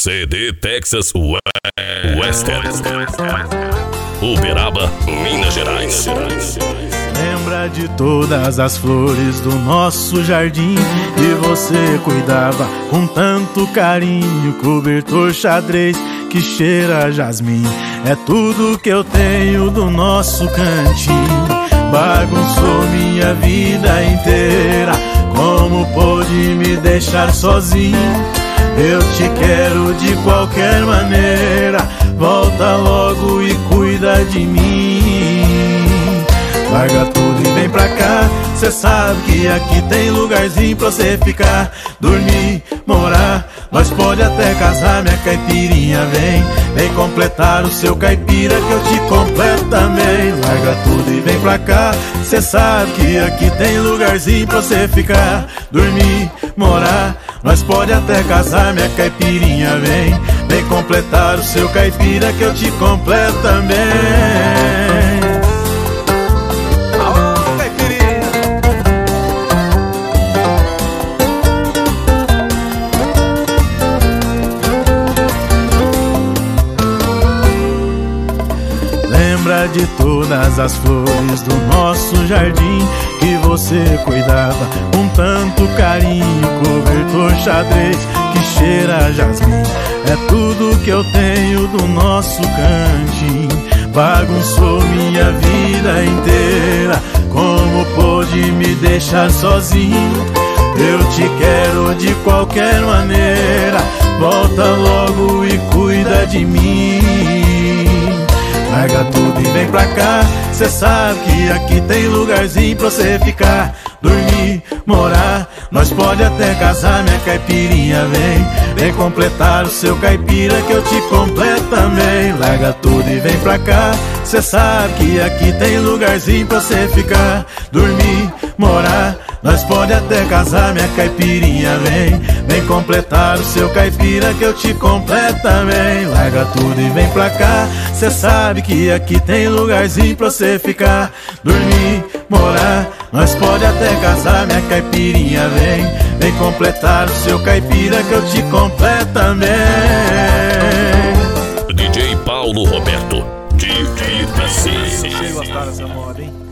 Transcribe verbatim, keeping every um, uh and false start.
C D Texas Western, Uberaba, Minas Gerais. Lembra de todas as flores do nosso jardim que você cuidava com tanto carinho, cobertor xadrez que cheira a jasmim. É tudo que eu tenho do nosso cantinho. Bagunçou minha vida inteira, como pôde me deixar sozinho? Eu te quero de qualquer maneira, volta logo e cuida de mim. Larga tudo e vem pra cá, cê sabe que aqui tem lugarzinho pra você ficar, dormir, morar. Nós pode até casar, minha caipirinha, vem. Vem completar o seu caipira que eu te completo também. Larga tudo e vem pra cá, cê sabe que aqui tem lugarzinho pra você ficar, dormir, morar. Nós pode até casar, minha caipirinha, vem. Vem completar o seu caipira que eu te completo também. Lembra de todas as flores do nosso jardim que você cuidava com tanto carinho, cobertor xadrez que cheira a jasmim. É tudo que eu tenho do nosso cantinho. Bagunçou minha vida inteira, como pôde me deixar sozinho? Eu te quero de qualquer maneira, volta logo e cuida de mim. Larga tudo e vem pra cá, cê sabe que aqui tem lugarzinho pra você ficar, dormir, morar. Nós pode até casar, minha caipirinha, vem. Vem completar o seu caipira que eu te completo também. Larga tudo e vem pra cá, cê sabe que aqui tem lugarzinho pra você ficar, dormir, morar. Nós pode até casar, minha caipirinha, vem. Vem completar o seu caipira que eu te completo também. Larga tudo e vem pra cá, cê sabe que aqui tem lugarzinho pra você ficar, dormir, morar. Nós pode até casar, minha caipirinha, vem. Vem completar o seu caipira que eu te completo também. D J Paulo Roberto, D J P C. Vocês gostaram dessa moda, hein?